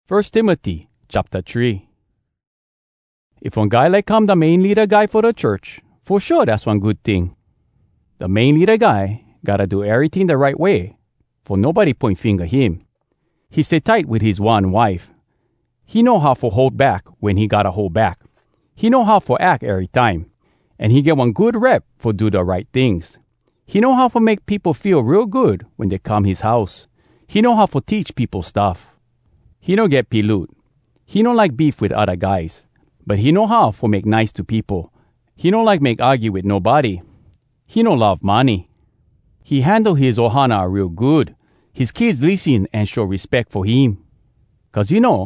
1 Timothy chapter 3. If one guy like come the main leader guy for the church, for sure that's one good thing. The main leader guy gotta do everything the right way, for nobody point finger him. He stay tight with his one wife. He know how to hold back when he gotta hold back. He know how to act every time, and he get one good rep for do the right things. He know how to make people feel real good when they come his house. He know how to teach people stuff. He no get pilut. He no like beef with other guys, but he know how to make nice to people. He no like make argue with nobody. He no love money. He handle his ohana real good. His kids listen and show respect for him. 'Cause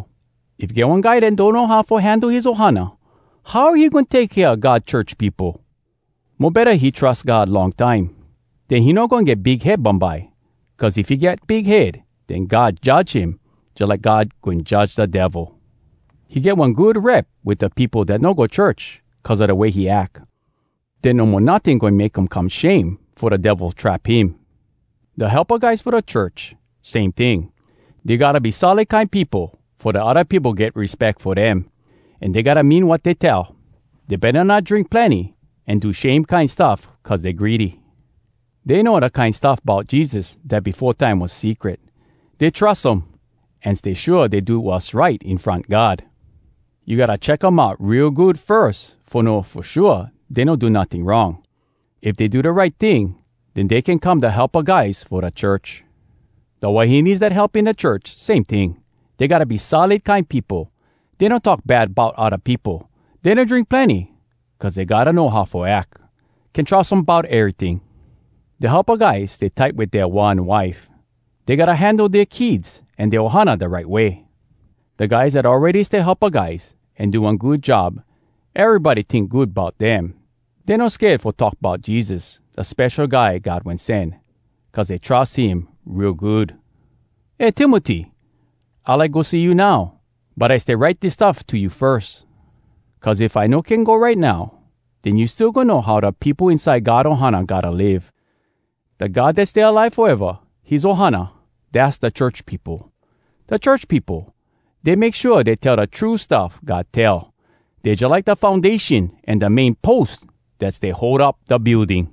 if get one guy that don't know how to handle his ohana, how are he gonna take care of God church people? More better he trust God long time. Then he not gonna get big head Bombay. 'Cause if he get big head, then God judge him, just like God going judge the devil. He get one good rep with the people that no go church 'cause of the way he act. Then no more nothing going make him come shame for the devil trap him. The helper guys for the church, same thing. They gotta be solid kind people for the other people get respect for them. And they gotta mean what they tell. They better not drink plenty and do shame kind stuff 'cause they're greedy. They know the kind stuff about Jesus that before time was secret. They trust him and stay sure they do what's right in front God. You gotta check them out real good first for know for sure they don't do nothing wrong. If they do the right thing, then they can come the helper guys for the church. The way he needs that help in the church, same thing. They gotta be solid kind people. They don't talk bad about other people. They don't drink plenty, 'cause they gotta know how to act. Can trust them about everything. The helper guys stay tight with their one wife. They gotta handle their kids and their ohana the right way. The guys that already stay helper guys and do one good job, everybody think good about them. They're not scared for talk about Jesus, the special guy God will send, 'cause they trust him real good. Hey Timothy, I like go see you now, but I stay write this stuff to you first. 'Cause if I no can go right now, then you still gonna know how the people inside God ohana gotta live. The God that stay alive forever, his ohana, that's the church people. The church people, they make sure they tell the true stuff God tell. They're just like the foundation and the main post that they hold up the building.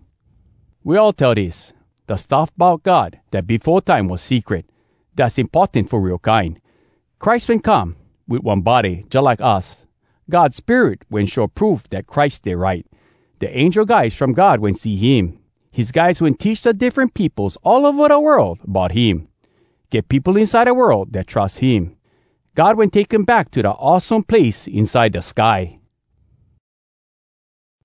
We all tell this, the stuff about God that before time was secret. That's important for real kind. Christ when come with one body just like us. God's spirit when show proof that Christ they right. The angel guys from God when see him. His guys when teach the different peoples all over the world about him. Get people inside the world that trust him. God when take him back to the awesome place inside the sky.